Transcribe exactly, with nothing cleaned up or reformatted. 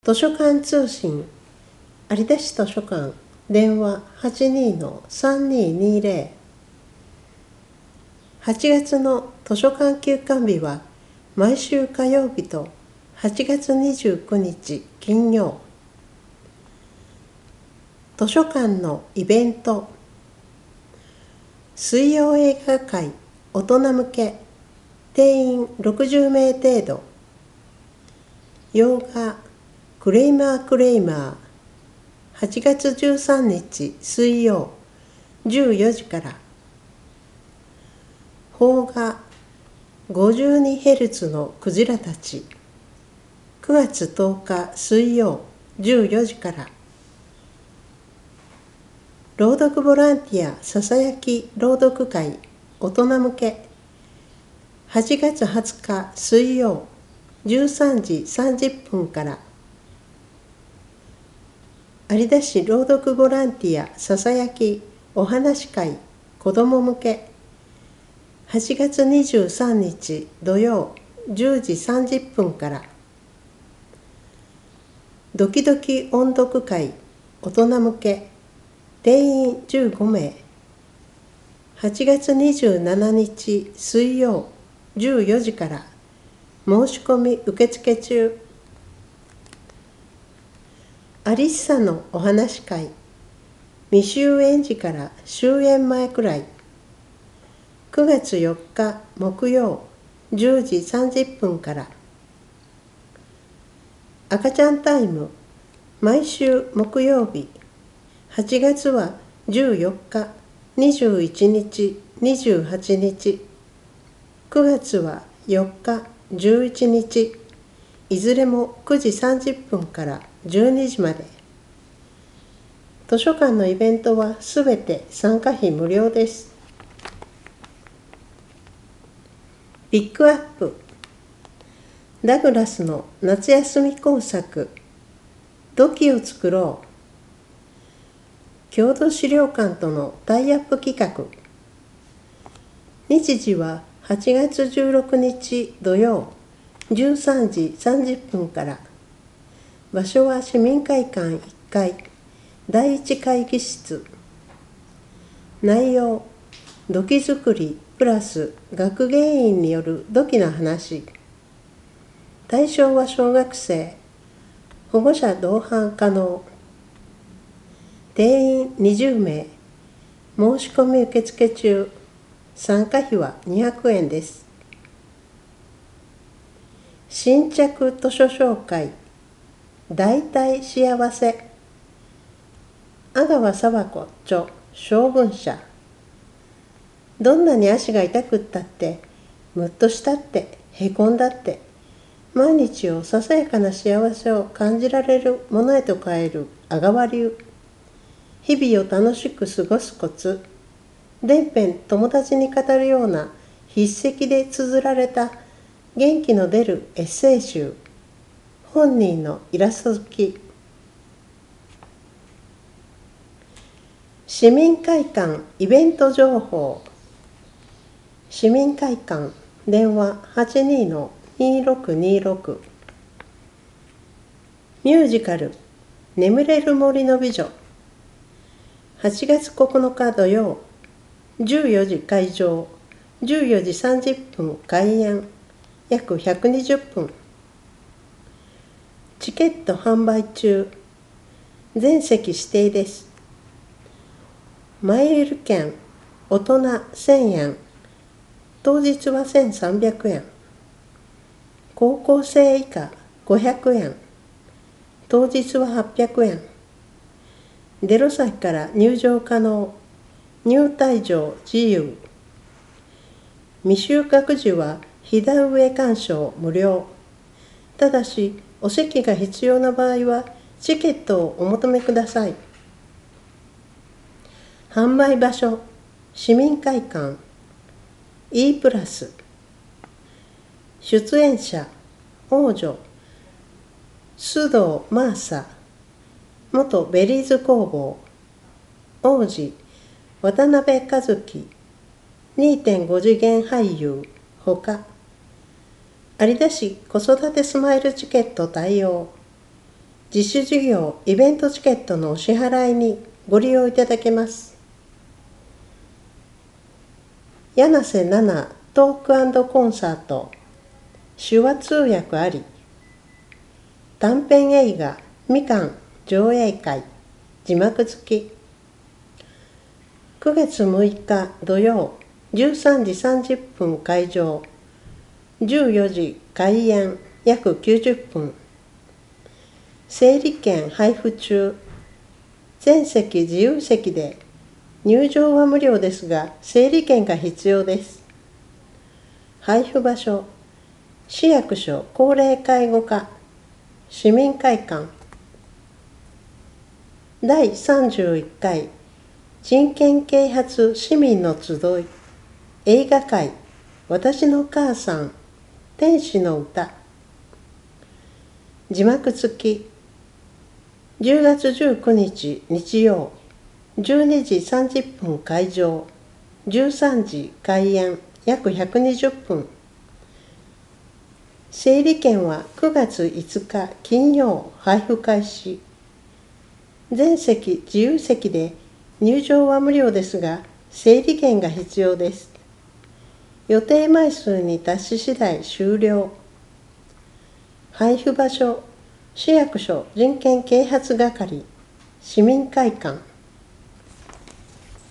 図書館通信有田市図書館電話 はちにー さんにーにーぜろ はちがつの図書館休館日は毎週火曜日とはちがつにじゅうくにち金曜。図書館のイベント、水曜映画会大人向け定員ろくじゅうめい程度、洋画クレイマークレイマーはちがつじゅうさんにち水曜じゅうよじから、邦画 ごじゅうにヘルツ のクジラたちくがつとおか水曜じゅうよじから、朗読ボランティアささやき朗読会大人向けはちがつはつか水曜じゅうさんじさんじゅっぷんから、有田市朗読ボランティアささやきお話会子ども向けはちがつにじゅうさんにち土曜じゅうじさんじゅっぷんから、ドキドキ音読会大人向け定員じゅうごめいはちがつにじゅうしちにち水曜じゅうよじから申し込み受付中。アリッサのお話会未終演時から終演前くらいくがつよっか木曜じゅうじさんじゅっぷんから、赤ちゃんタイム毎週木曜日はちがつはじゅうよっかにじゅういちにちにじゅうはちにちくがつはよっかじゅういちにちいずれもくじさんじゅっぷんからじゅうにじまで。図書館のイベントはすべて参加費無料です。ピックアップ、ダグラスの夏休み工作土器を作ろう、郷土資料館とのタイアップ企画。日時ははちがつじゅうろくにち土曜じゅうさんじさんじゅっぷんから、場所は市民会館いっかいだいいち会議室。内容、土器作りプラス学芸員による土器の話。対象は小学生、保護者同伴可能。定員にじゅうめい、申し込み受付中。参加費はにひゃくえんです。新着図書紹介、大体幸せ。阿川佐和子著小文社。どんなに足が痛くったって、むっとしたって、へこんだって、毎日をささやかな幸せを感じられるものへと変える阿川流。日々を楽しく過ごすコツ。伝編友達に語るような筆跡で綴られた元気の出るエッセイ集。本人のイラスト付き。市民会館イベント情報。市民会館電話 はちにー にーろくにーろく。ミュージカル眠れる森の美女はちがつここのか土曜じゅうよじ会場じゅうよじさんじゅっぷん開演約ひゃくにじゅっぷん。チケット販売中。全席指定です。マイル券大人せんえん、当日はせんさんびゃくえん。高校生以下ごひゃくえん、当日ははっぴゃくえん。出呂崎から入場可能。入退場自由。未就学児は膝上鑑賞無料。ただしお席が必要な場合はチケットをお求めください。販売場所、市民会館 E プラス。出演者、王女須藤マーサ、元ベリーズ工房。王子渡辺和樹 にてんご 次元俳優ほか。有田市子育てスマイルチケット対応。 自主事業イベントチケットのお支払いにご利用いただけます。柳瀬奈々トーク&コンサート、手話通訳あり、短編映画みかん上映会、字幕付き。くがつむいか土曜、じゅうさんじさんじゅっぷん会場、じゅうよじ開演、約きゅうじゅっぷん。整理券配布中。全席自由席で、入場は無料ですが、整理券が必要です。配布場所、市役所高齢介護課、市民会館。だいさんじゅういっかい人権啓発市民の集い、映画会、私の母さん、天使の歌。字幕付き。じゅうがつじゅうくにち日曜、じゅうにじさんじゅっぷん会場、じゅうさんじ開演、約ひゃくにじゅっぷん。整理券はくがついつか金曜配布開始。全席自由席で入場は無料ですが、整理券が必要です。予定枚数に達し次第終了。配布場所、市役所人権啓発係、市民会館。